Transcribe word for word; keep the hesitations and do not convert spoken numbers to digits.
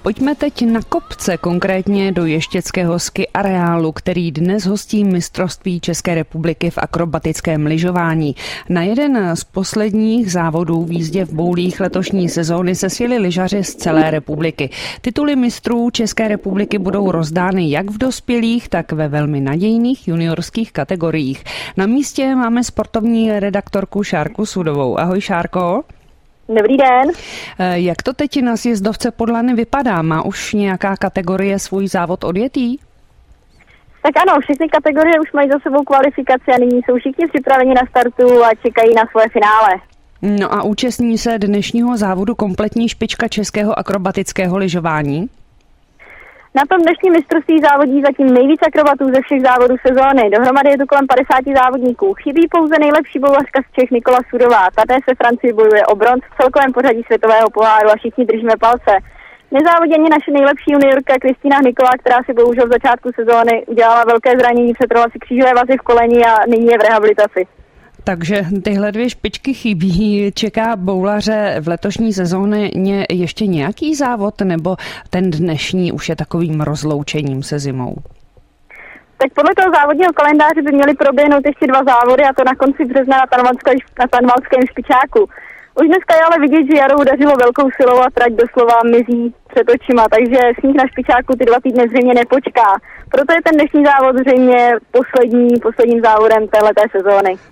Pojďme teď na kopce, konkrétně do ještědského ski areálu, který dnes hostí mistrovství České republiky v akrobatickém lyžování. Na jeden z posledních závodů v jízdě v boulích letošní sezóny se sjeli lyžaři z celé republiky. Tituly mistrů České republiky budou rozdány jak v dospělých, tak ve velmi nadějných juniorských kategoriích. Na místě máme sportovní redaktorku Šárku Sudovou. Ahoj, Šárko. Dobrý den. Jak to teď na sjezdovce Podlany vypadá? Má už nějaká kategorie svůj závod odjetý? Tak ano, všechny kategorie už mají za sebou kvalifikaci a nyní jsou všichni připraveni na startu a čekají na svoje finále. No a účastní se dnešního závodu kompletní špička českého akrobatického lyžování? Na tom dnešním mistrovství závodí zatím nejvíc akrobatů ze všech závodů sezóny. Dohromady je to kolem padesáti závodníků. Chybí pouze nejlepší boulařka z Čech Nikola Sudová. Ta dnes ve Francii bojuje o bronz v celkovém pořadí světového poháru a všichni držíme palce. Nezávodí ani naše nejlepší juniorka Kristýna Hnyková, která si bohužel v začátku sezóny udělala velké zranění, přetrhla si křížové vazy v koleni a nyní je v rehabilitaci. Takže tyhle dvě špičky chybí. Čeká boulaře v letošní sezóně ještě nějaký závod, nebo ten dnešní už je takovým rozloučením se zimou? Tak podle toho závodního kalendáře by měly proběhnout ještě dva závody, a to na konci března na, na Tanvalském špičáku. Už dneska je ale vidět, že jaro udařilo velkou silou a trať doslova mizí před očima, takže sníh na špičáku ty dva týdny zřejmě nepočká. Proto je ten dnešní závod zřejmě poslední, posledním závodem téhleté sezóny.